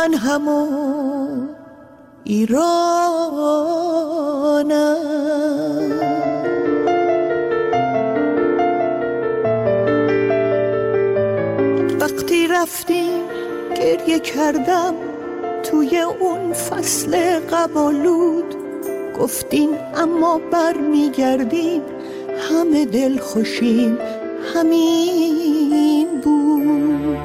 من همون ایرانم. وقتی رفتیم گریه کردم توی اون فصل قبالود، گفتین اما بر میگردیم همه دل خوشیم همین بود.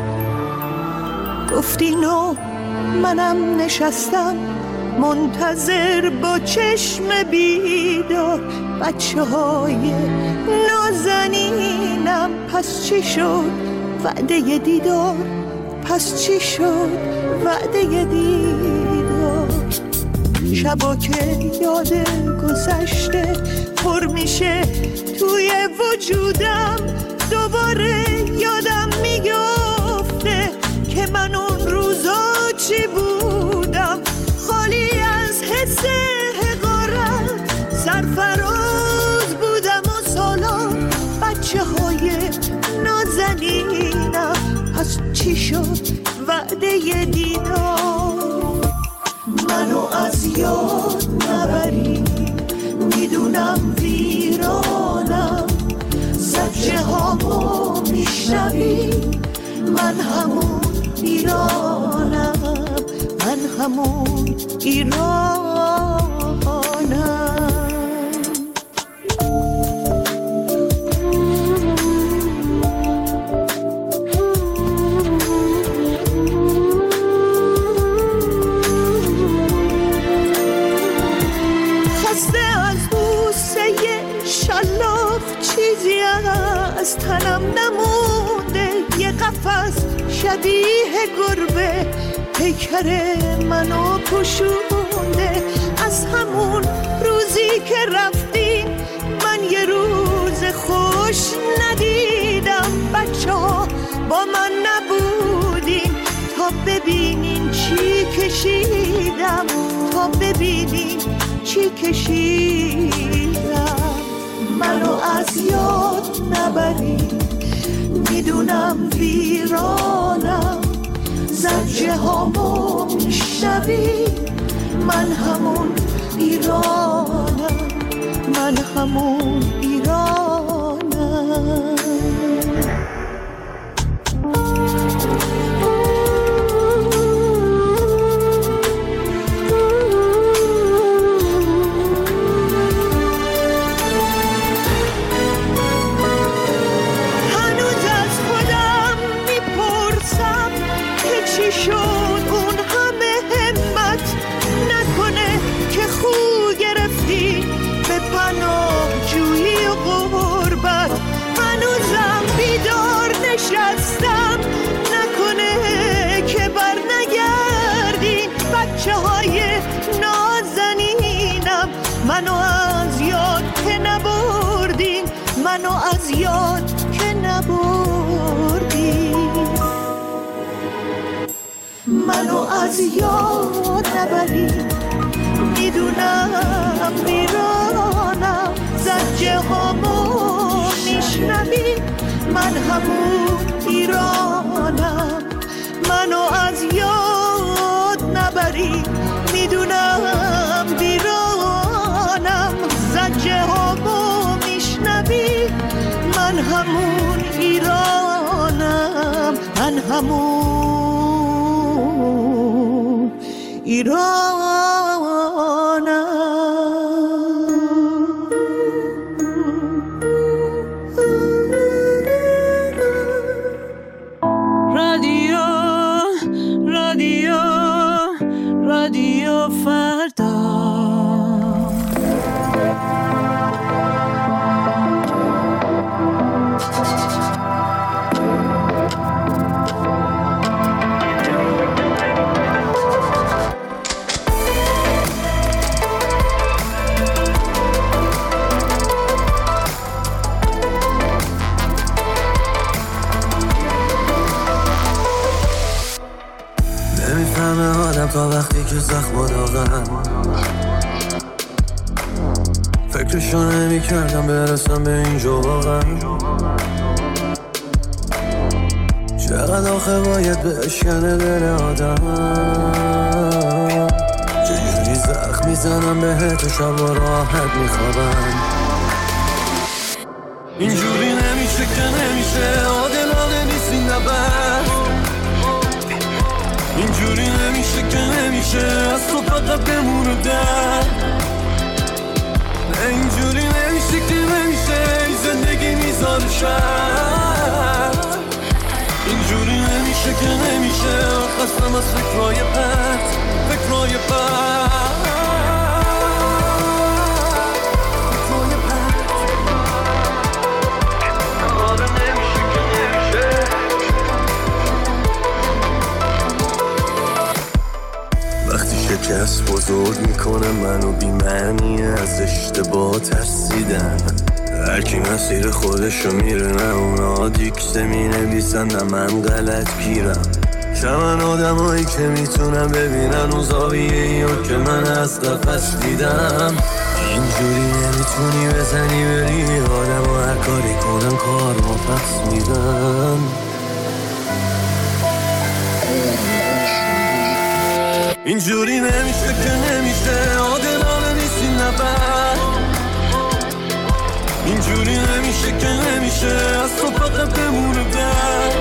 گفتین و منم نشستم منتظر با چشم بیدار، بچه های نازنینم پس چی شد وعده دیدار، پس چی شد وعده دیدار. شبا که یاد گذشته پر میشه توی وجودم، دوباره یادم میگفته که من اون روزا چی بودم، خالی از حس حقارت سرفراز بودم و سالان بچه های نازنینم پس چی شد وعده دیدار. منو از یاد نبری میدونم ویرانم، زجه هامو میشنوی من همون ایرانم، من همون ایرانم. چیزی از تنم نمونده، یه قفس شبیه گربه پیکر منو پوشونده. از همون روزی که رفتیم من یه روز خوش ندیدم، بچه ها با من نبودین تا ببینین چی کشیدم، تا ببینین چی کشیدم. منو از یاد نبری میدونم ویرانم، زجه هامو میشنوی من همون ایرانم، من همون ایرانم. شد اون همه همت نکنه که خو گرفتی به پناه جویی و غربت. هنوزم بیدار نشستم نکنه که بر نگردین بچه های نازنینم، منو از یاد که نبردین، منو از یاد که نبردین. منو از یاد نبری میدونم ویرانم، زجه هامو میشنوی من همون ایرانم. منو از یاد نبری میدونم ویرانم، زجه هامو میشنوی من همون ایرانم، من همون ایرانم. رادیو رادیو رادیو فردا. تا وقتی که زخم داغن فکرشو نمی کردم برسم به اینجا واقعا. چقدر آخه باید بشکنه دل آدم، چجوری زخم میزنم بهت و شب و راحت میخوابم. اینجوری نمیشه که نمیشه، عادلانه نیست این نبرد. اینجوری نمیشه که نمیشه، از تو فقط بمونه در. اینجوری نمیشه که نمیشه، زندگی میذاره شرط. اینجوری نمیشه که نمیشه، خستم از فکرهای پرت، فکرهای پرت. شکست بزرگ میکنه منو بی‌معنی، از اشتباه ترسیدن. هرکی مسیر خودشو میره، نه اونا دیکته مینویسن نه من غلط گیرم. شمن آدمایی که میتونن ببینن اون زاویه‌ایو که من از قفس دیدم. اینجوری نمیتونی بزنی بری، آدم هر کاری کنن کار ما پس میدن. اینجوری نمیشه که نمیشه، عادلانه نیست این نبرد. اینجوری نمیشه که نمیشه، از تو فقط بمونه در.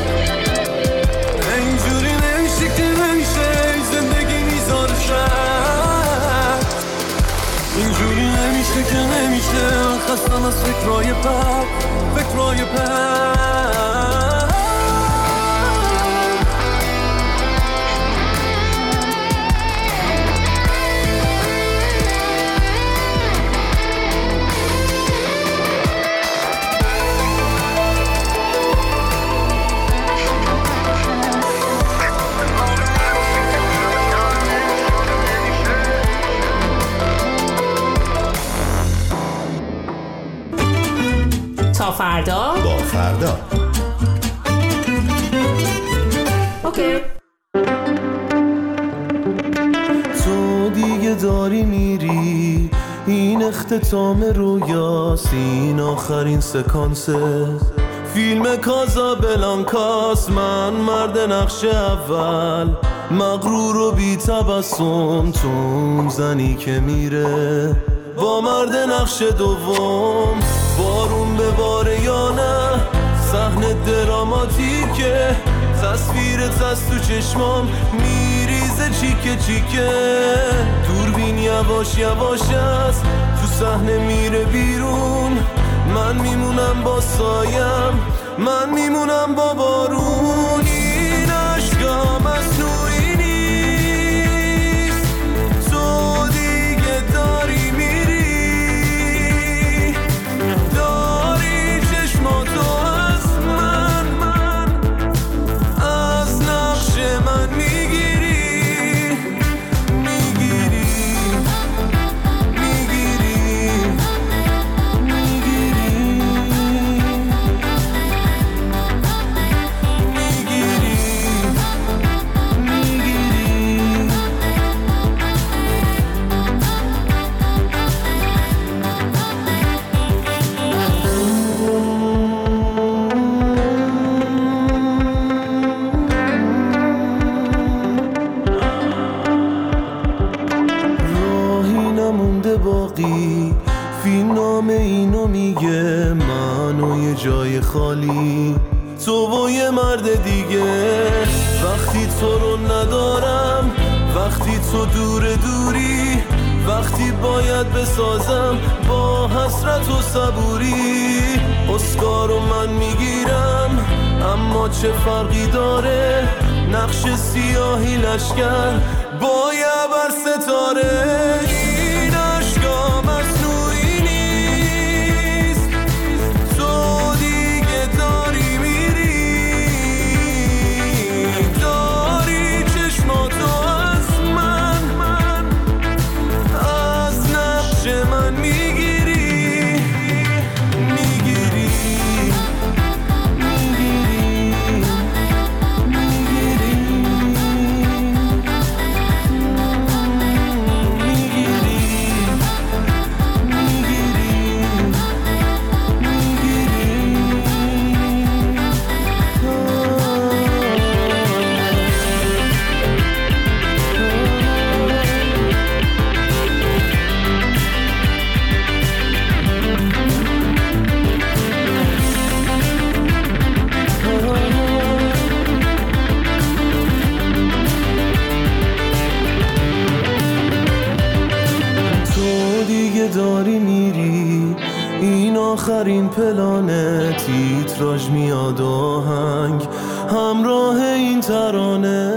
اینجوری نمیشه که نمیشه، زندگی میذاره شرط. اینجوری نمیشه که نمیشه، خستم از فکرهای پرت، فکرهای پرت. تا فردا با فردا. اوکی. تو دیگه داری میری، این اختتام رویاست، این آخرین سکانسه فیلم کازابلانکاست. من مرد نقش اول، مغرور و بی تبسم، تو اون زنی که میره با مرد نقش دوم. بارون به باره یا نه، صحنه دراماتیکه، تصویرت از تو چشمام میریزه چیکه چیکه. دوربین یواش یواش است، تو صحنه میره بیرون. من میمونم با سایم، من میمونم با بارون. این عشقا مصنوعی نیست، تو دیگه داری میری، داری چشماتو از من از نقش من میگیری، میگیری، میگیری، میگیری، باقی فیلم نام اینو میگه، من و یه جای خالی، تو و یه مرد دیگه. وقتی تو رو ندارم، وقتی تو دوری، وقتی باید بسازم با حسرت و صبوری. اسکارو من میگیرم، اما چه فرقی داره، نقش سیاهی لشکر با یه بر ستاره. این عشقا مصنوعی نیست، تو دیگه داری میری، داری چشماتو از من از نقش من میگیری، میگیری، میگیری، میگیری، داری میری، این آخرین پلانه، تیتراژ میاد آهنگ همراه این ترانه.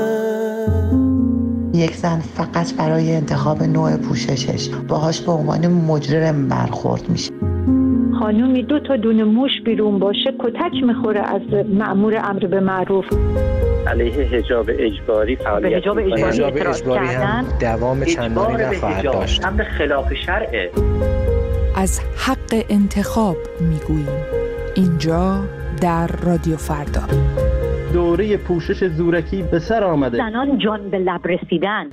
یک زن فقط برای انتخاب نوع پوششش باهاش به عنوان مجرم برخورد میشه. خانومی 2 تا دونه موش بیرون باشه کتک میخوره از مأمور امر به معروف. علیه حجاب اجباری فعالیت حجاب اجباری هم دوام چندانی نخواهد داشت. امر خلاف شرعه. از حق انتخاب میگوییم اینجا در رادیو فردا. دوره پوشش زورکی به سر آمده. زنان جان به لب رسیدن.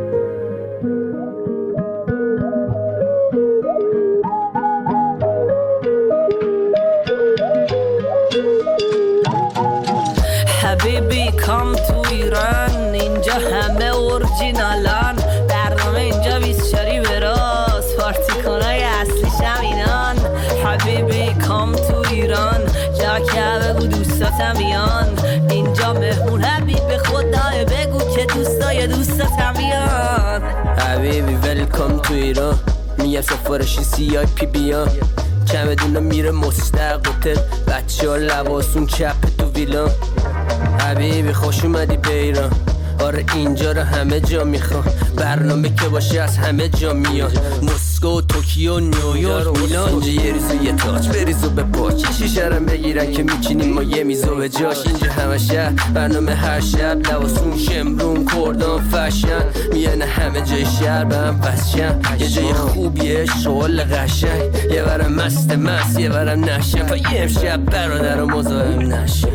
حبیبی کام تو ایران، اینجا همه اورجینالان، برنامه اینجا 24 براست، پارتیکونای اصلیش هم اینان. حبیبی کام تو ایران، جا که بگو دوستاتم بیان، اینجا مهمون حبیب خدای بگو که دوستای دوستاتم بیان. حبیبی ویلکام تو ایران، میگم سفارشی CIP بیان، چمدونا میره مستقبل، بچه ها لباسون چپ تو ویلان. حبیبی خوش اومدی به ایران، آره اینجا رو همه جا میخوام، برنامه که باشه از همه جا میاد، مسکو، توکیو، نیویورک، میلان. اینجا یه ریزو یه تاج بریزو به پاک، شیشرم بگیرن که میچینیم ما یه میزو به جاش. اینجا همه شهر برنامه هر شب، لباسون شمرون کردان فشن، میانه همه جای شهر به هم وصشن. یه جای خوبیه شغل قشنگ، یه برم مست یه برم نشن، تا یه امشب برادر و مزاحم نشن.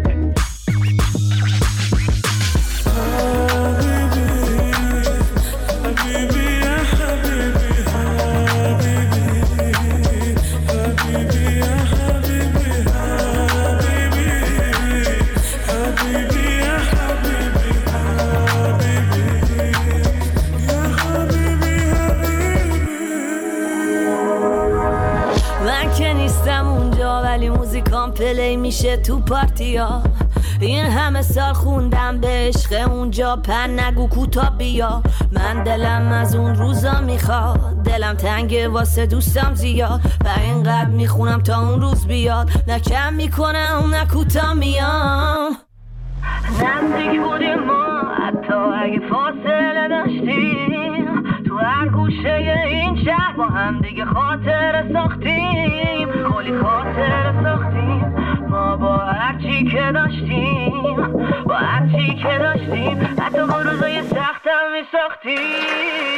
موزیکام پلی میشه تو پارتیا، این همه سال خوندم به عشق اونجا، پر نگو کوتا بیا. من دلم از اون روزا میخواد، دلم تنگه واسه دوستم زیاد، و اینقدر میخونم تا اون روز بیاد، نه کم میکنم نه کوتا میام. نزدیک بودیم ما حتی اگه فاصله داشتیم، تو هر گوشه این شهر با هم دیگه خاطره ساختیم، کلی خاطره ساختیم ما با هرچی که داشتیم، با هرچی که داشتیم، حتی با روزای سختم میساختیم.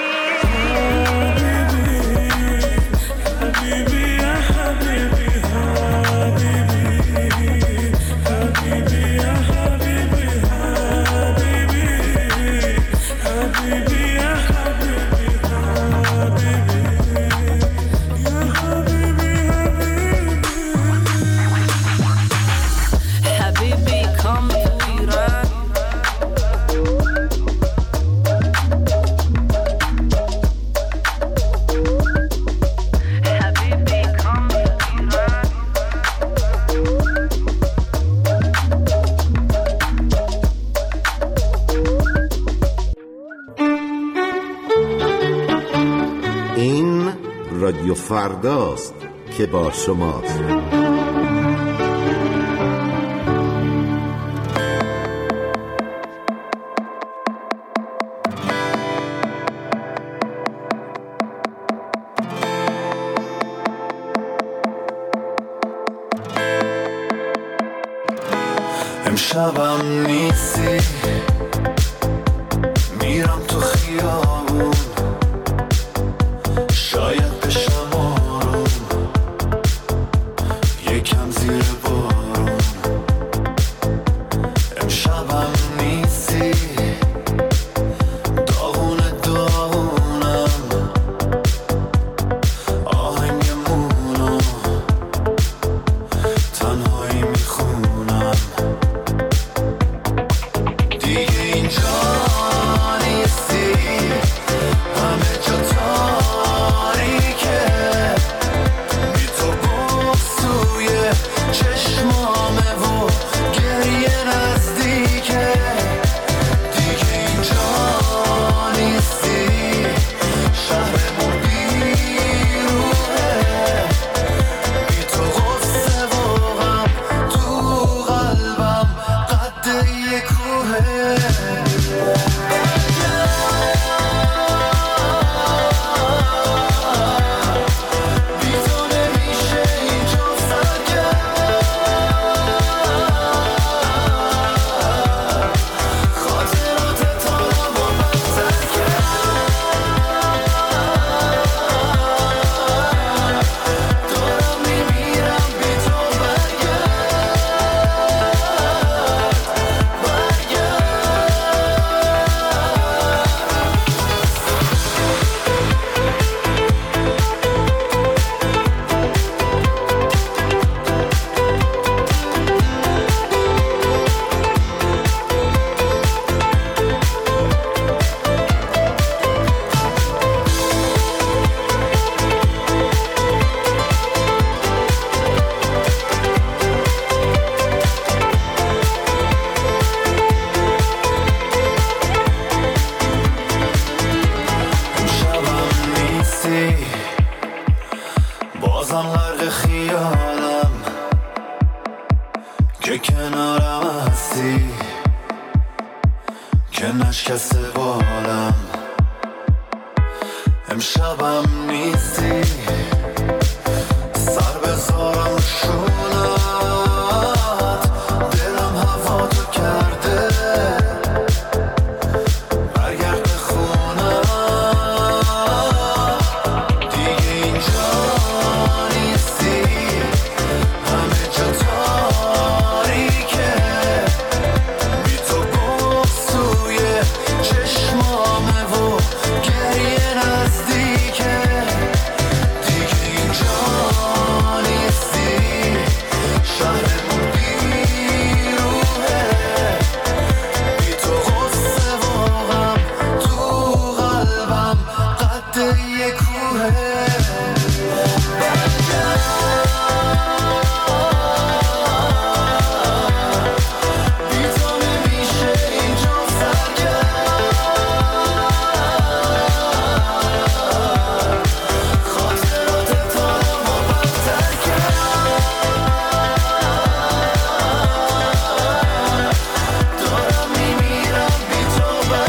حبیبی یا حبیبی حبیبی یا حبیبی حبیبی یا حبیبی حبیبی کام تو ایران. حبیبی کام تو ایران. این رادیو فرداست که با شماست. امشبم نیستی، میرم تو خیابون، شاید بشم آروم، یکم زیر بارون. امشبم نیستی، داغونم، آهنگمونو تنهایی میخونم. الان غرق خیالم که کنارم هستی، که نشکسته بالم، امشبم نیستی، سر بذارم شونت، دلم هوا تو کرده، برگرد به خونم، دیگه اینجا نیستی، همه جا تاریکه، بی تو گفت توی چشمامه و گریه نزدیکه، دیگه اینجا نیستی، شهرمون بیروحه، بی تو غصه و غم تو قلبم قد یه کوهه. بی تو نمیشه اینجا سرگرد، خاطرات تارم و بدتر کرد، دارم میمیرم بی تو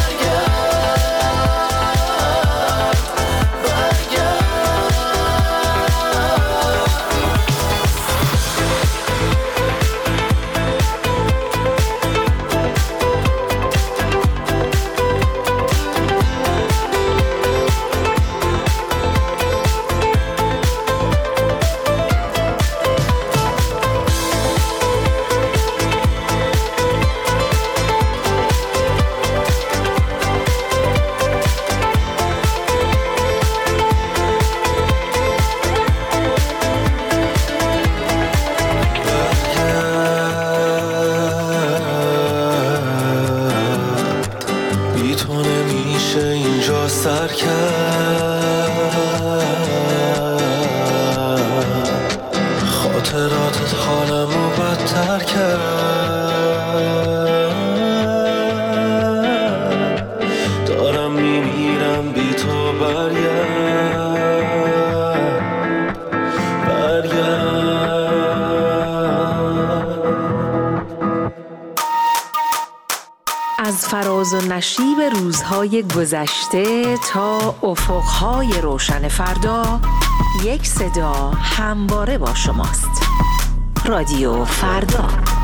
بی تو نمیشه اینجا سر کرد، خاطراتت حالمو بدتر کرد، دارم میمیرم بی تو برگرد. از فراز و نشیب روزهای گذشته تا افقهای روشن فردا، یک صدا همواره با شماست. رادیو فردا.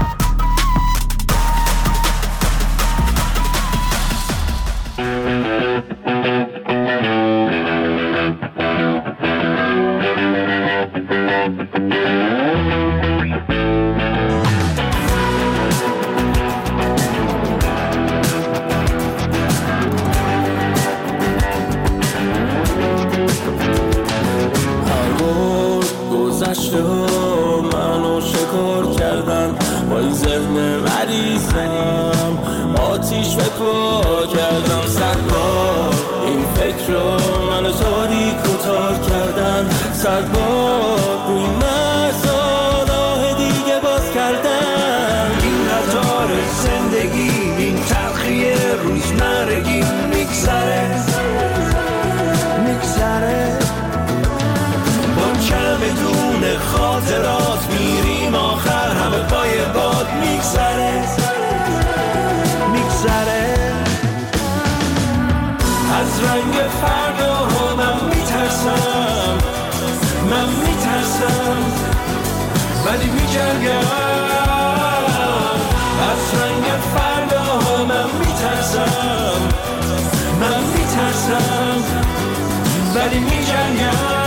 گذشته منو شکار کردن، با این ذهن مریضم آتیش به پا کردم، صد بار این فکر رو منو تاریک و تار کردن، صد بار این مرزا راه دیگه باز کردن، این قطار زندگی، این تلخی روزمرگی میگذره بدون خاطرات میریم آخر همه پای باد میگذره، از رنگ فردا من میترسم، ولی میجنگم، از رنگ فردا من میترسم، ولی میجنگم.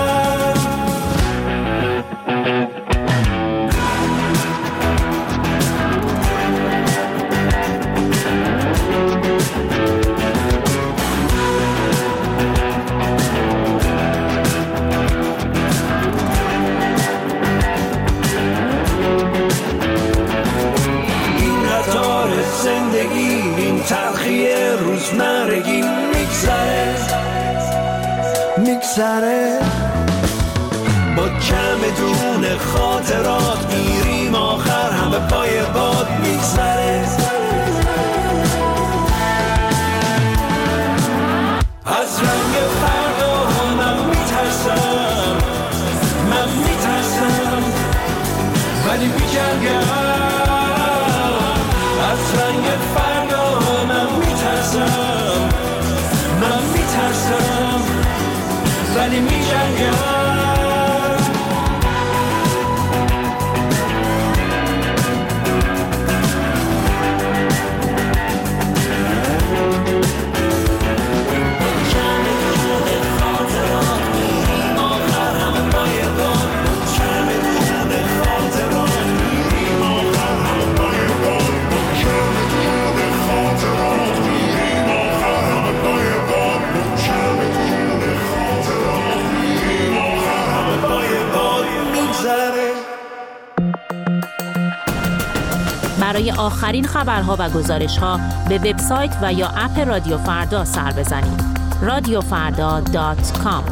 این تلخی روزمرگی میگذره، با کم دون خاطرات میریم آخر همه پای باد میگذره، از رنگ فردا من میترسم، ولی میجنگم. برای آخرین خبرها و گزارش‌ها به وبسایت و یا اپ رادیو فردا سر بزنید. radiofarda.com.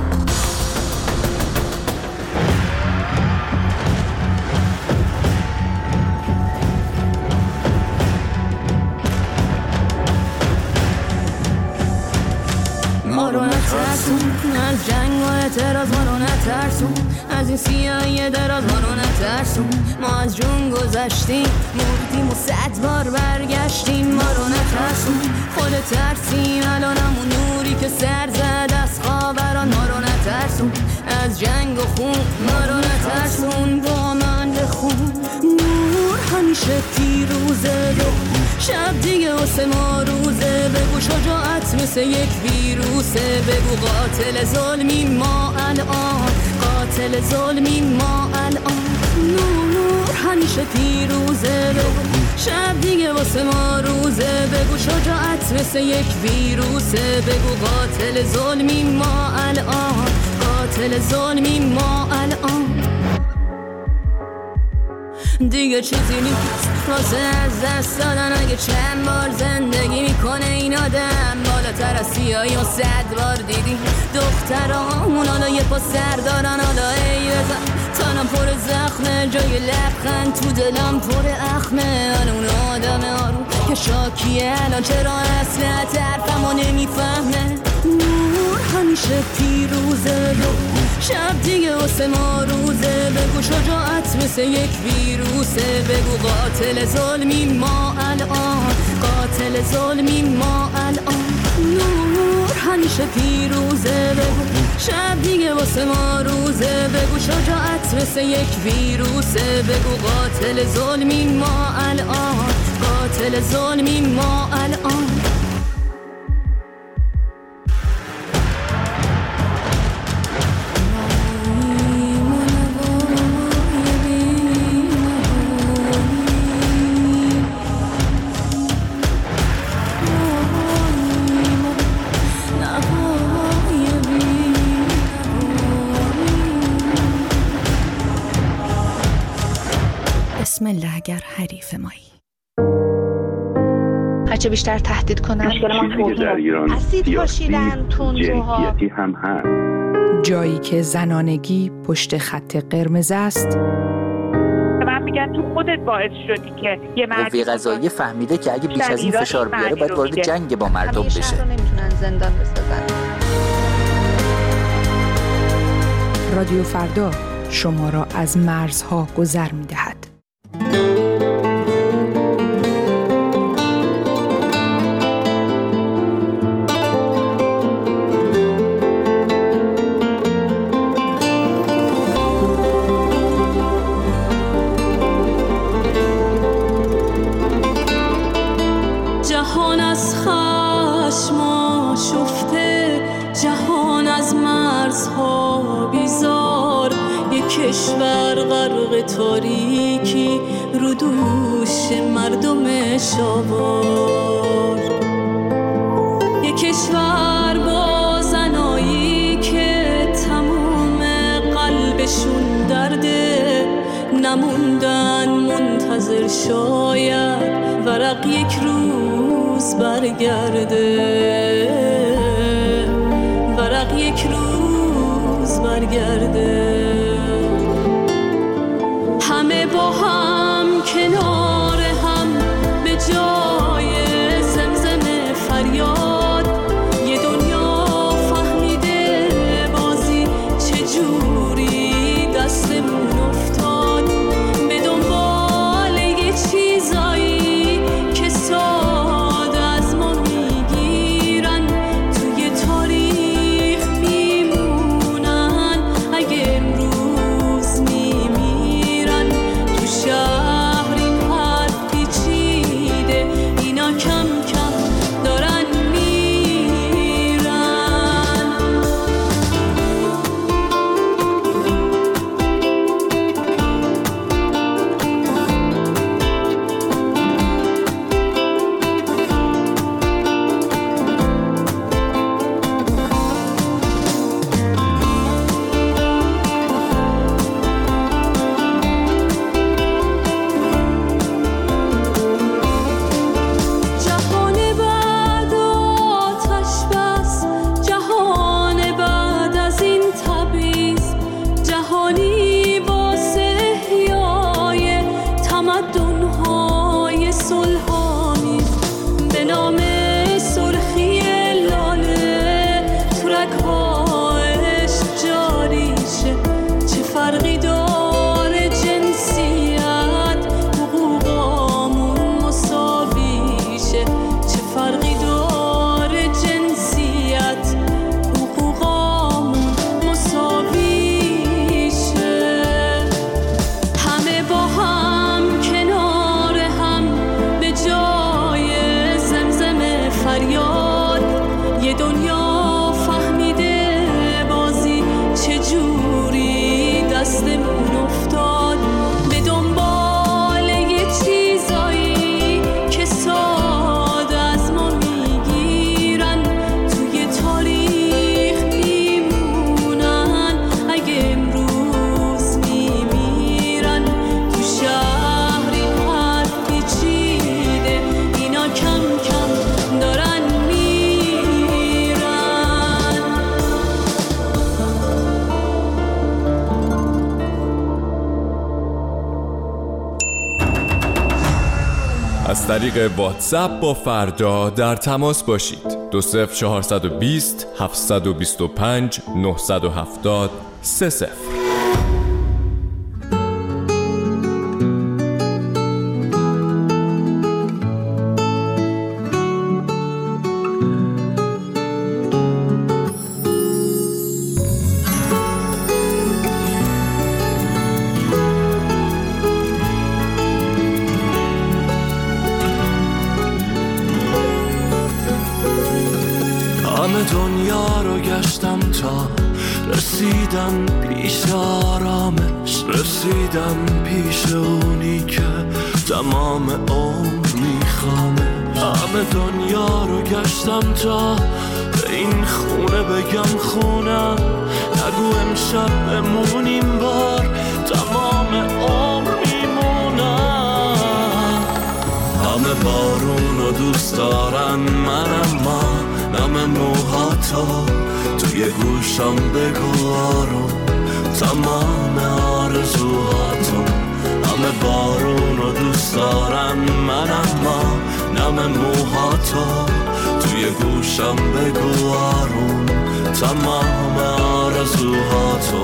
ما رو نترسون از جنگ و اعتراض، ما رو نترسون از این سیاهی دراز، ما رو نترسون. ما از جون گذشتیم، مردیم و 100 بار برگشتیم. ما رو نترسون، خود ترسیم الان همون نوری که سر زد از خاوران. ما رو نترسون از جنگ و خون، ما رو نترسون با من بخون. نور همیشه پیروزه، شب دیگه واسه ما روزه. بگو شجاعت مثل یک ویروسه، بگو قاتل ظلمی ما الان، قاتل ظلمی ما الان. نور همیشه پیروزه، بگو شب دیگه واسه ما روزه. بگو شجاعت مثل یک ویروسه، بگو قاتل ظلمی ما الان، قاتل ظلمی ما الان. دیگه چیزی نیست واسه از دست دادن، اگه چند بار زندگی میکنه این آدم. بالاتر از سیاهی و 100 بار دیدی دخترامون، حالا یه پا سر دارن. حالا ای بزن تنم پر زخمه، جای لبخند تو دلم پر اخمه. حالا اون آدم آروم که شاکیه الان چرا اصلا طرفمو نمیفهمه. نور همیشه پیروزه، شب دیگه واسه ما روزه. بگو شجاعت مثل یک ویروسه، بگو قاتل ظلمی ما الان، قاتل ظلمی ما الان. نور همیشه پیروزه، بگو شب دیگه واسه ما روزه. بگو شجاعت مثل یک ویروسه، بگو قاتل ظلمی ما الان، قاتل ظلمی ما الان. بسم الله اگر حریف مایی. هرچه بیشتر تهدید کنن در ایران اسید پاشیدن تندروها هم هست. جایی که زنانگی پشت خط قرمز است. من میگن تو خودت باعث شدی که یه مرد قوه قضاییه فهمیده که اگه بیش از این فشار بیاره باید وارد جنگ با مردم بشه. رو نمیتونن زندان بسازن. رادیو فردا شما را از مرزها گذر می‌دهد. جهان از خشم آشفته، جهان از مرزها بیزار. یک کشور غرق تاریکی، رو دوش مردم شاوار. یک کشور با زنایی که تمام قلبشون درده، نموندن منتظر شاید ورق یک روز برگرده، ورق یک روز برگرده. همه با هم کنار هم به جای زمزم فریاد، یه دنیا فهمیده بازی چجوری دستمون افتاد. به دنبال یه چیزایی که ساده از ما میگیرن، توی تاریخ بی از طریق واتساپ با فردا در تماس باشید. 20420 725 970 30. همه دنیا رو گشتم تا رسیدم پیش آرامش، رسیدم پیش اونی که تمام عمر میخوامش. همه دنیا رو گشتم تا به این خونه بگم خونم، نگو امشب بمونیم بار تمام عمر میمونم. همه بارون رو دوست دارن من، اما نم موهاتو توی گوشم بگو آروم تمام آرزوهاتو. همه بارون رو دوست دارن من، اما نم موهاتو توی گوشم بگو آروم تمام آرزوهاتو.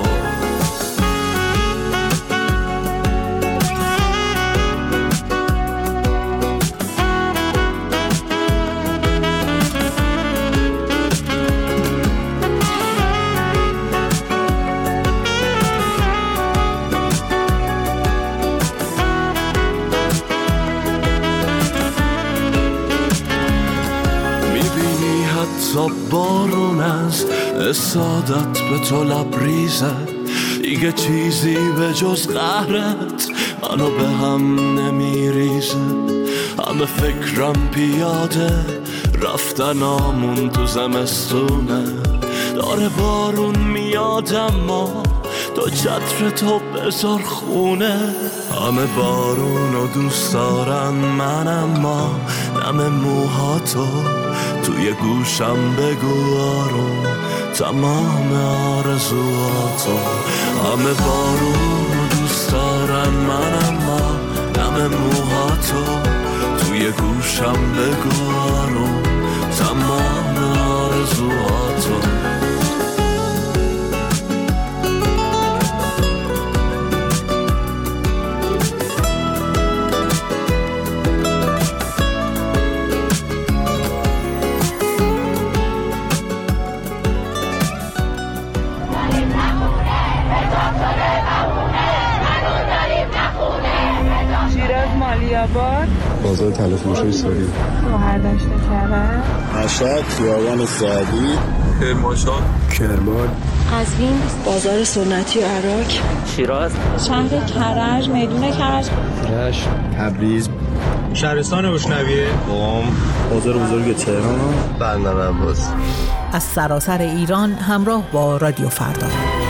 تا بارون از سادت به تو لبریزه، دیگه چیزی به جز قهرت منو به هم نمیریزه. همه فکرم پیاده رفتنامون تو زمستونه، داره بارون میاد اما تو چتر تو بذار خونه. همه بارون رو دوست دارن من، اما نم موهاتو توی گوشم بگو آروم تمام آرزوهاتو. همه بارون رو دوست دارن من، اما نم موهاتو توی گوشم بگو آروم تمام آرزوهاتو. بازار تلفروشی سوری، برداشت کرد، مشهد، خیابان سعدی، کرمانشاه، کرمان، قزوین، بازار سنتی عراق، شیراز، شهر کرج، میدون کرج، رشت، تبریز، شهرستان گشنویه، قم، بازار بزرگ تهران، بندر عباس. از سراسر ایران همراه با رادیو فردا.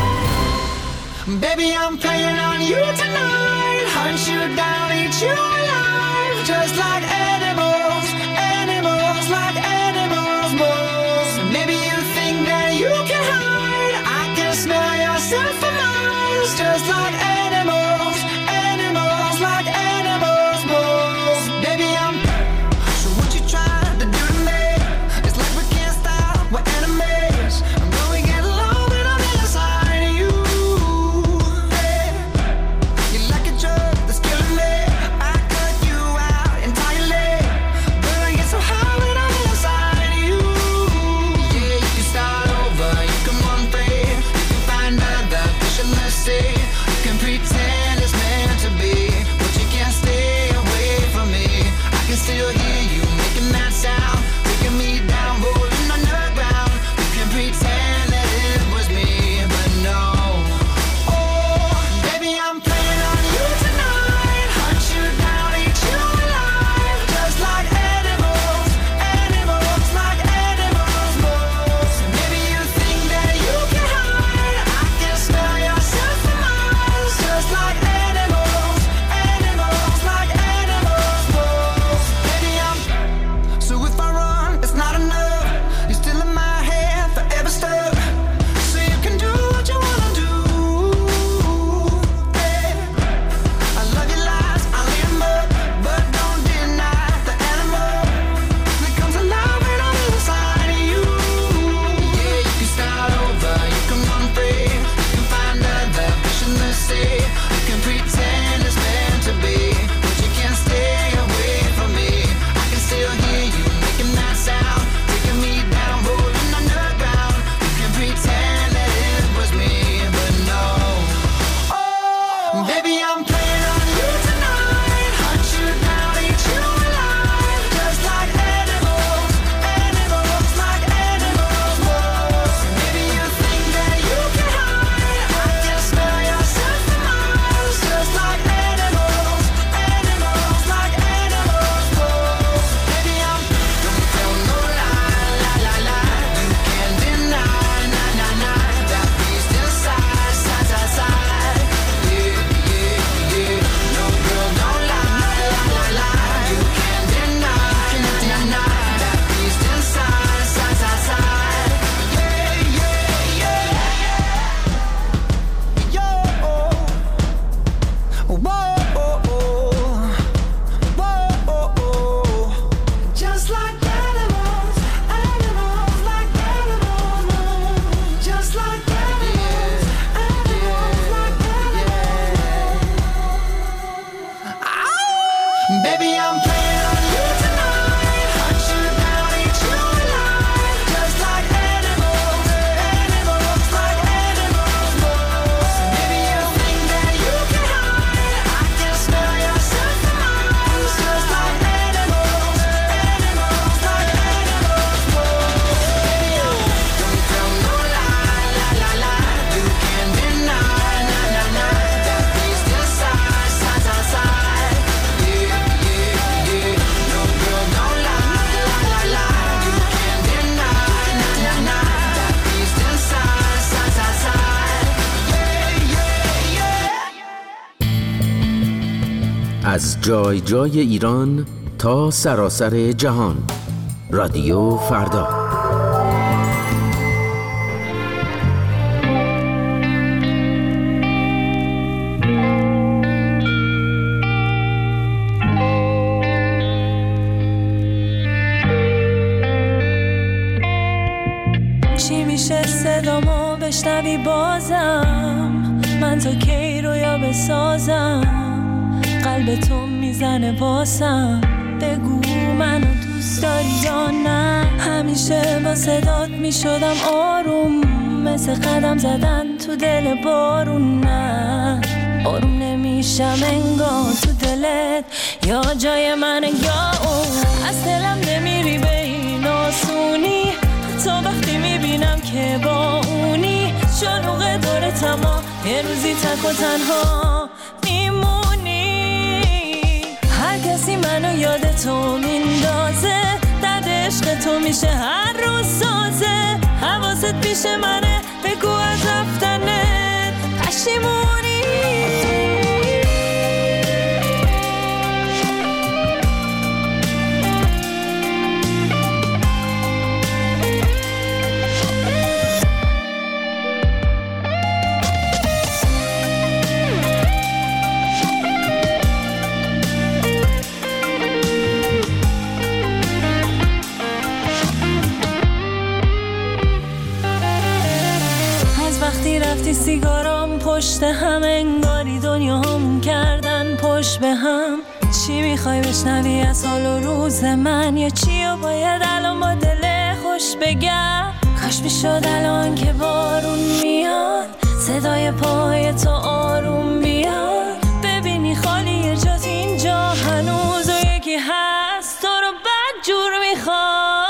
Baby, I'm playing on you tonight. Hunt you down, eat you alive. Just like animals, animals, like animals, moles. Maybe you think that you can hide. I can smell yourself for miles. Just like animals, animals, like animals, moles. Baby, I'm. So what you trying to do to me? It's like we can't stop, we're enemies. I'm going to get along when I'm inside of you. از جای جای ایران تا سراسر جهان. رادیو فردا. چی میشه صدامو بشنوی بازم؟ من تا کی رویا بسازم؟ قلب تو میزنه باسم، بگو منو دوست داری یا نه؟ همیشه با صدات میشدم آروم، مثل قدم زدن تو دل بارون. نه آروم نمیشم انگار تو دلت یا جای من یا اون. از دلم نمیری به این آسونی، تا وقتی میبینم که با اونی. شلوغ دور تما یه روزی تک و تنها میمونی. هر کسی منو یاد تو میندازه، درد عشق تو میشه هر روز سازه. حواست پیش منه، بگو از رفتنت پشیمونی. رفتی سیگارام پشت هم، انگاری دنیا هم کردن پشت به هم. چی میخوای بشنوی از حال و روز من، یا چی و باید الان با دل خوش بگم؟ کاش میشد الان که بارون میاد، صدای پای تو آروم بیاد. ببینی خالی یه جات اینجا هنوز، و یکی هست تو رو بد جور میخواد.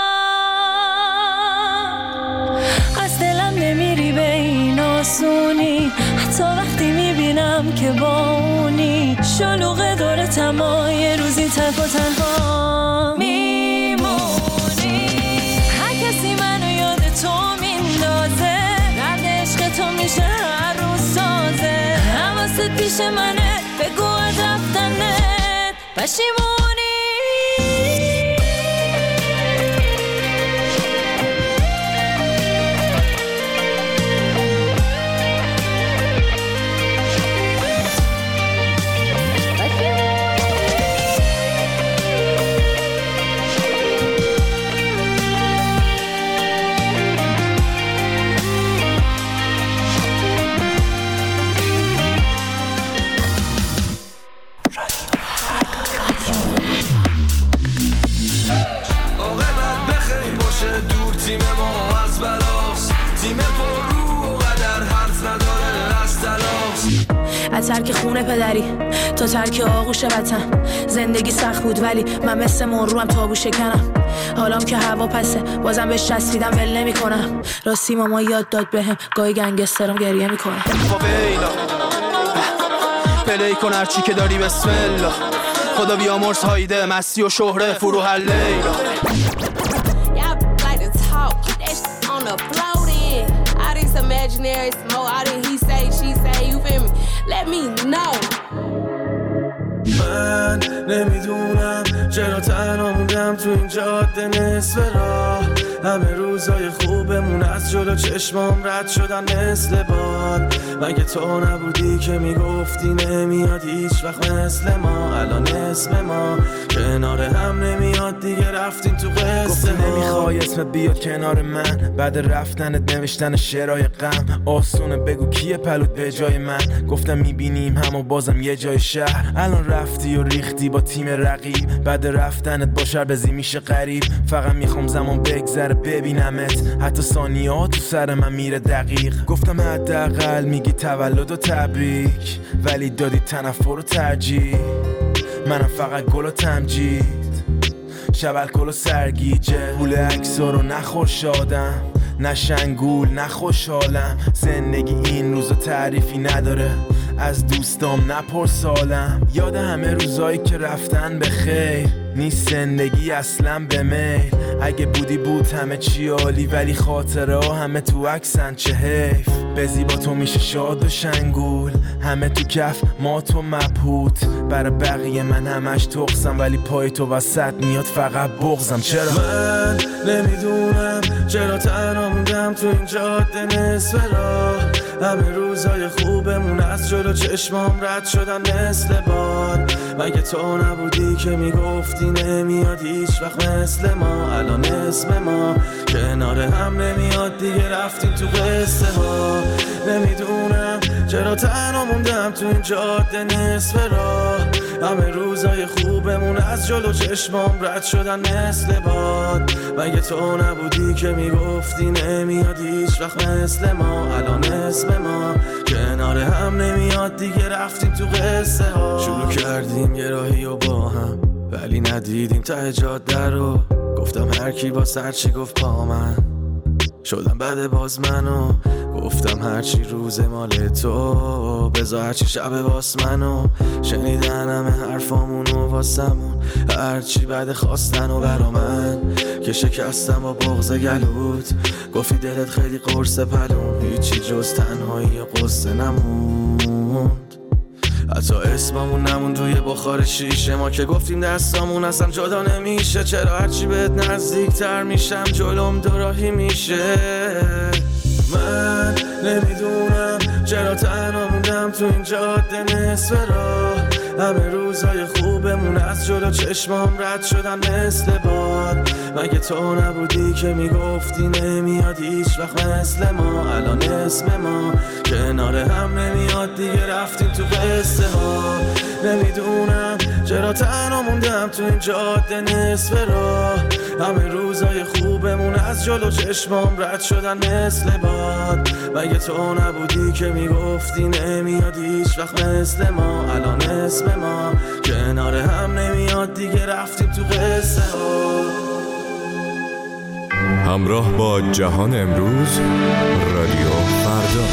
از دلم نمیری به این آسونی، حتی وقتی میبینم که با اونی. شلوغ دور تما یه روزی تک و تنها میمونی. هر کسی منو یاد تو میندازه، درد عشق تو میشه هر روز سازه. حواست پیش منه، بگو از رفتنت پشیمونی. ترک خونه پدری تا ترک آغوش وطن. زندگی سخت بود ولی من مثل مروم تابو شکنم. حالام که هوا پسه بازم بهش چسبیدم ول نمی کنم. راستی ماما یاد داد بهم گاهی گنگسترم گریه میکنه. پلی کن هرچی که داری بسم الله. خدا بیامرز هایده مستی و شهره فروح اللیلا. Imaginary smoke, all that he say, she say, you feel me? Let me know. من نمیدونم چرا تنها موندم تو این جاده نصف راه. همه روزای خوبمون از جلو چشمام رد شدن مثل باد. مگه تو نبودی که میگفتی نمیاد هیچ وقت مثل ما؟ الان اسم ما کنار هم نمیاد دیگه، رفتیم تو قصه. گفته نمیخوای اسمت بیاد کنار من، بعد رفتنت نوشتن شعرهای غم. آسونه بگو کیه پلوت به جای من؟ گفتم میبینیم هم و بازم یه جای شهر. الان رفتی و ریختی با تیم رقیب، بعد رفتنت با شربزی میشه غریب. فقط میخوام زمان بگذره ببینمت، حتی ثانیه ها تو سر من میره دقیق. گفتم حداقل میگی تولد و تبریک، ولی دادی تنفر و ترجیح. منم فقط گل و تمجید، شب الکل و سرگیجه. پول عکسا رو نخور شادم، نه شنگول نه خوشحالم. زندگی این روزا تعریفی نداره، از دوستام نپرسالم. یاد همه روزایی که رفتن به خیر، نیست زندگی اصلا به میل. اگه بودی بود همه چی عالی، ولی خاطره ها همه تو عکسن، چه حیف. به زیبا تو میشه شاد و شنگول، همه تو کف ما تو مبهوت. برای بقیه من همش تخصم، ولی پای تو وسط میاد فقط بغزم. چرا من نمیدونم چرا تنها موندم تو این جاده نصف راه. همه روزای خوبمون از جلو چشمام رد شدن مثل باد. مگه تو نبودی که میگفتی نمیاد هیچ وقت مثل ما. الان اسم ما کنار هم نمیاد دیگه، رفتیم تو قصه ها. نمیدونم چرا تنها موندم تو این جاده نصف راه. همه روزای خوبمون از جلو چشمام رد شدن مثل باد. مگه تو نبودی که میگفتی نمیاد هیچ وقت مثل ما. الان اسم ما کنار هم نمیاد دیگه، رفتیم تو قصه ها. شروع کردیم یه راهی و با هم، ولی ندیدیم ته جاده رو. گفتم هر کی با سر چی گفت پا من، شدم بعد باز منو. گفتم هرچی روز مال تو، بذار هرچی شب باس منو. شنیدن همه حرفامونو واسمون، هرچی بعد خواستن و برا من که شکستم با بغض گلوت. گفتی دلت خیلی قرص پلون، هیچی جز تنهایی و قصه نموند. حتی اسممون نمون روی بخار شیشه ما، که گفتیم دستامون اصلا جدا نمیشه. چرا هرچی بهت نزدیک تر میشم جلوم دوراهی میشه. من نمیدونم چرا تنها موندم تو این جاده نصف راه. همه روزای خوبمون از جلو چشمام رد شدن مثل باد. مگه تو نبودی که میگفتی نمیاد هیچ وقت مثل ما. الان اسم ما کنار هم نمیاد دیگه، رفتیم تو قصه ها. نمیدونم چرا تنها موندم تو این جاده نصف راه. همه روزای خوبمون از جلو چشمام رد شدن مثل باد. مگه تو نبودی که میگفتی نمیاد هیچ وقت مثل ما. الان اسم ما کنار هم نمیاد دیگه، رفتیم تو قصه ها. همراه با جهان امروز، رادیو فردا.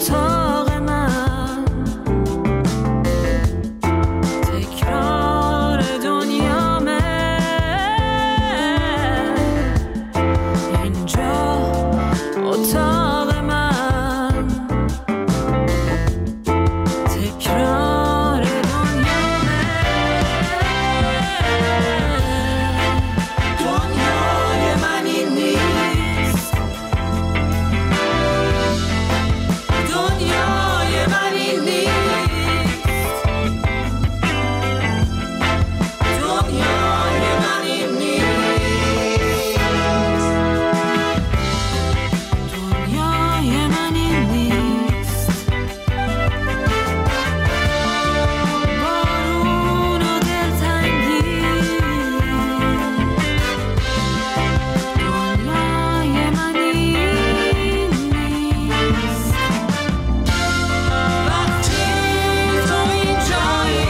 اتاق من تکرار دنیامه، اینجا اتاق من تکرار دنیامه. دنیای من این نیست، دنیای من این نیست، دنیای من این نیست، دنیای من این نیست. بارون و دلتنگی، دنیای من این نیست. وقتی تو اینجایی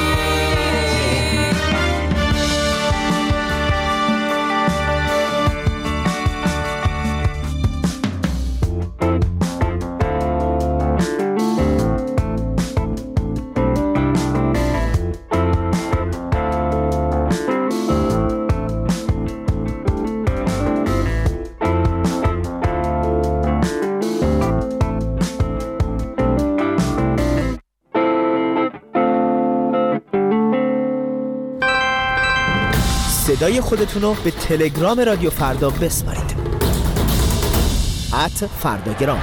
صدای خودتون رو به تلگرام رادیو فردا بسپارید. @فرداگرام.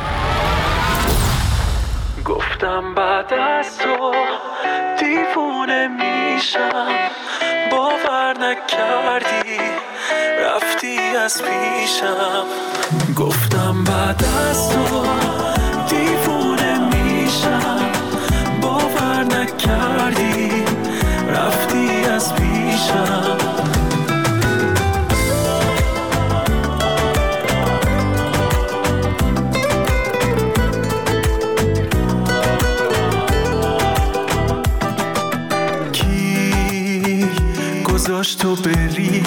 گفتم بعد از تو دیوونه میشم، باور نکردی رفتی از پیشم. گفتم بعد از تو دیوونه میشم، باور نکردی رفتی از پیشم. گذاشت تو بری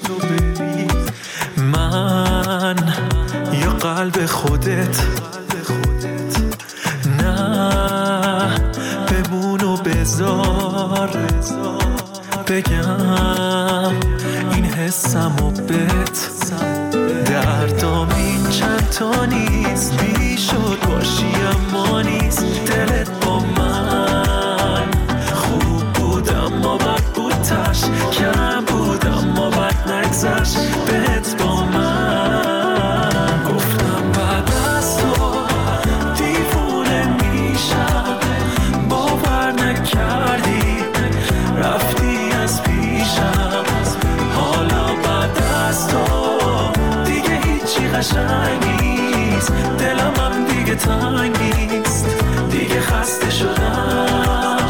من یا قلب خودت؟ نه بمون و بذار بگم این حسمو بهت. دردام این چند تا نیست، بیشد باشی اما نیست. دلت با من خوب بود اما بد بود، تش کم بود اما بد نگذشت بهت با من. گفتم بعد از تو دیوونه میشم، باور نکردی رفتی از پیشم. حالا بعد از تو دیگه هیچی قشنگ نیست، دلم هم دیگه تنگ نیست، دیگه خسته شدم.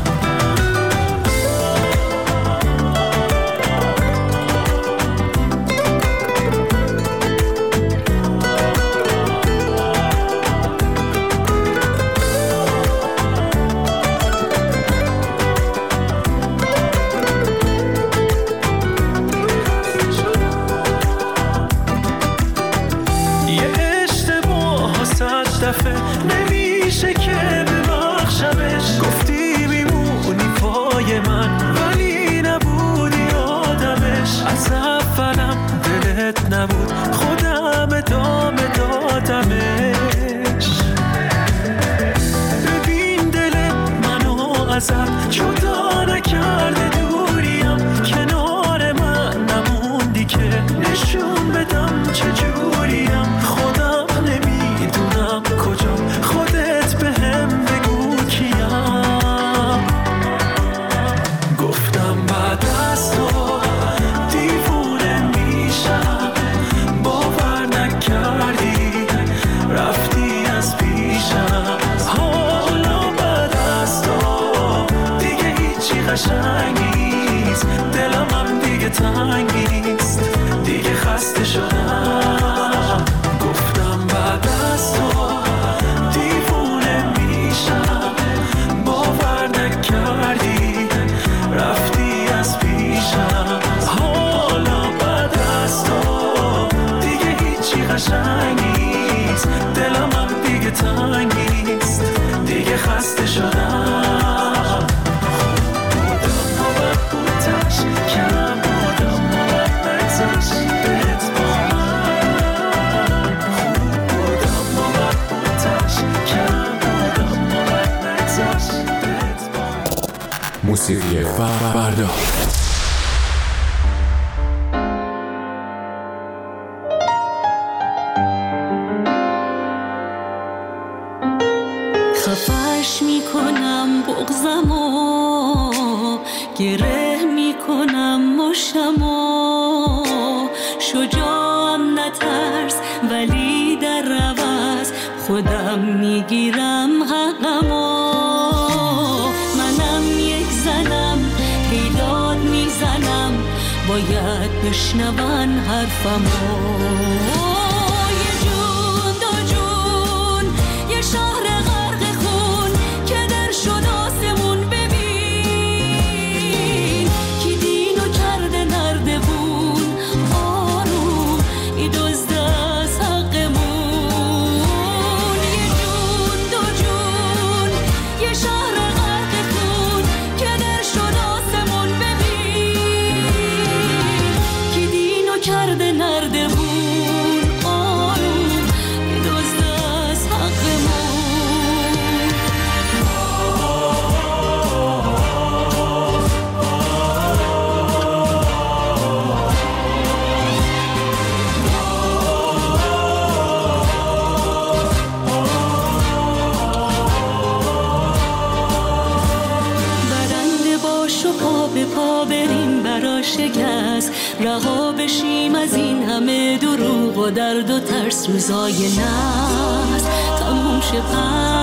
نمیشه که ببخشمش، گفتی میمونی پای من ولی نبودی آدمش. از اولم دلت نبود، خودم ادامه دادمش. ببین دل منو ازت جدا نکرده، دوریم کنار من نموندی که نشون بدم چجوریم. خودم نمیدونم کجا، خودت موسیقی فردا. خفش میکنم بغضمو، گره میکنم مشتمو، شجاعم نترس ولی در عوض خودم میگیرم حقمو. منم یک زنم بیداد میزنم، باید بشنون حرفمو. یه جون دو جون، یه شهر غرق خون که در شد آسمون. ببین کی دینو کرده نردبون، آروم ای دزد از حقمون. یه جون دو جون، یه شهر غرق خون که در شد آسمون. ببین کی دینو کرده نردبون، آروم ای دزد از حقمون. برنده باش و پا به پا بریم برا شکست، رها بشیم از این همه دروغ و درد و ترس. روزای نست تموم شه